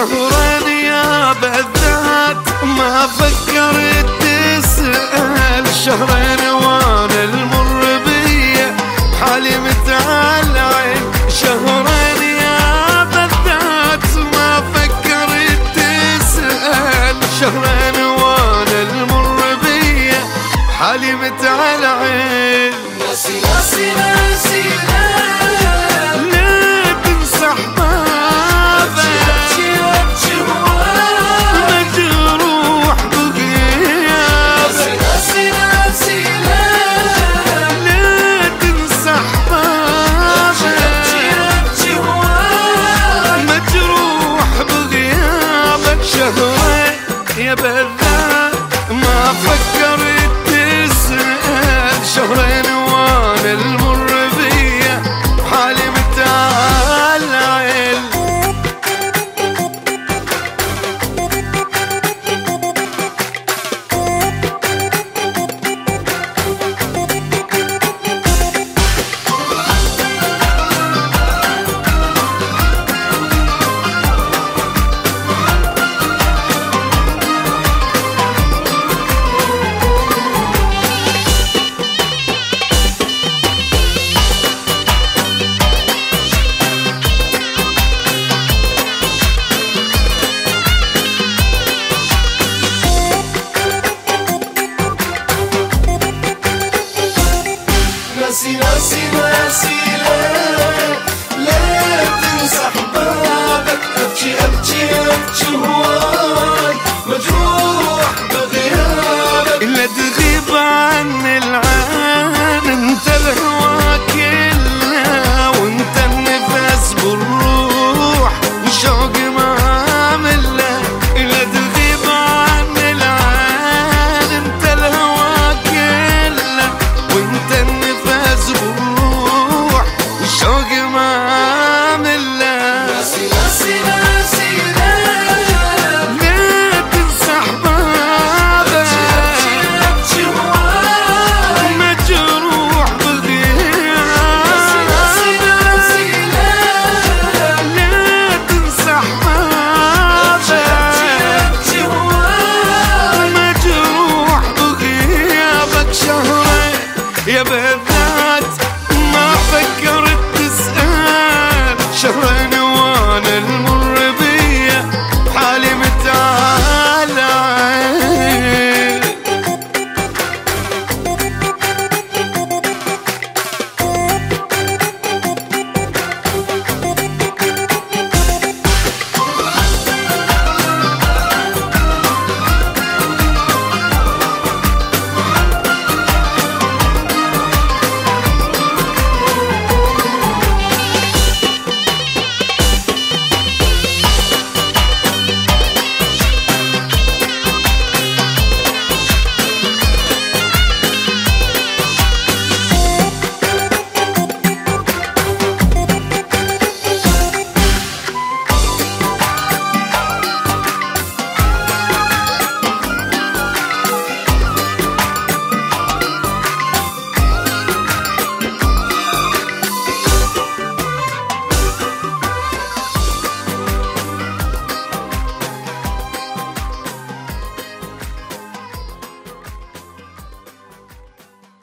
شهرين يا بالذات ما فكرت تسأل، شهرين وانا المر بيا حالي متعلعين، شهرين يا بالذات ما فكرت تسأل، شهرين وانا المر بيا حالي متعلعين. ناسي ناسي ناسي ليه تنسى احبابك مجروح بغيابك، ليه تنسى احبابك مجروح بغيابك، شهرين يا بالذات ما فكرت تسأل، شهرين وانا المر بيا حالي متعلعين. ناسي ناسي ناسي ليه تنسى احبابك، ابكي ابكي ابكي